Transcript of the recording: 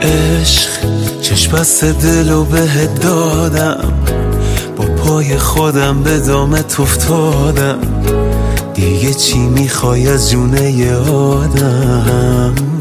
عشق چشم بست دلو بهت دادم، با پای خودم به دامت افتادم، دیگه چی میخوای از جونه آدم؟